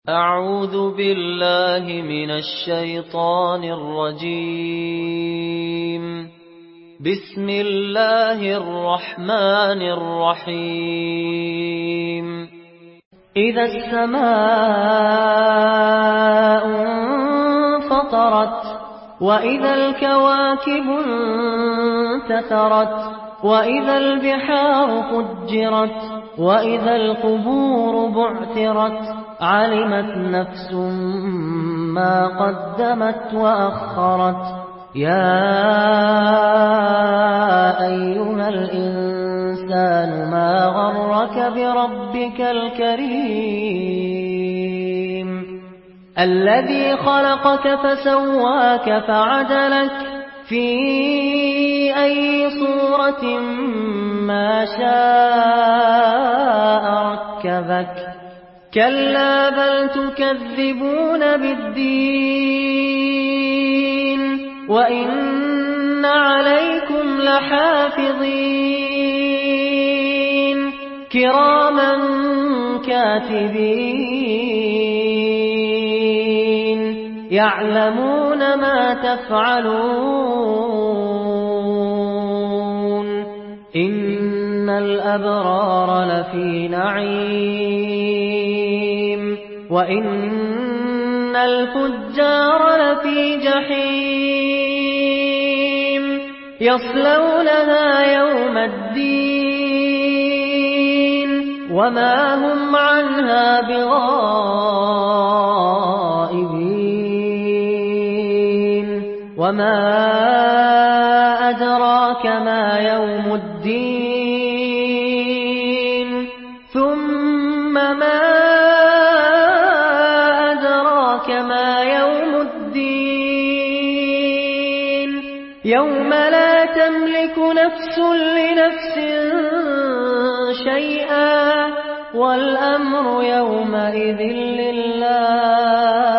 أعوذ بالله من الشيطان الرجيم. بسم الله الرحمن الرحيم. إذا السماء انفطرت وإذا الكواكب انتثرت وإذا البحار فجرت وإذا القبور بعثرت علمت نفس ما قدمت وأخرت يا أيها الإنسان ما غرك بربك الكريم الذي خلقك فسواك فعدلك في أي صورة ما شاء ركبك كلا بل تكذبون بالدين وإن عليكم لحافظين كراما كاتبين يعلمون ما تفعلون إن الأبرار لفي نعيم وإن الفجار لفي جحيم يصلونها يوم الدين وما هم عنها بغائبين وما أدراك ما يوم الدين ثم ما أدراك ما يوم الدين يوم لا تملك نفس لنفس شيئا والأمر يومئذ لله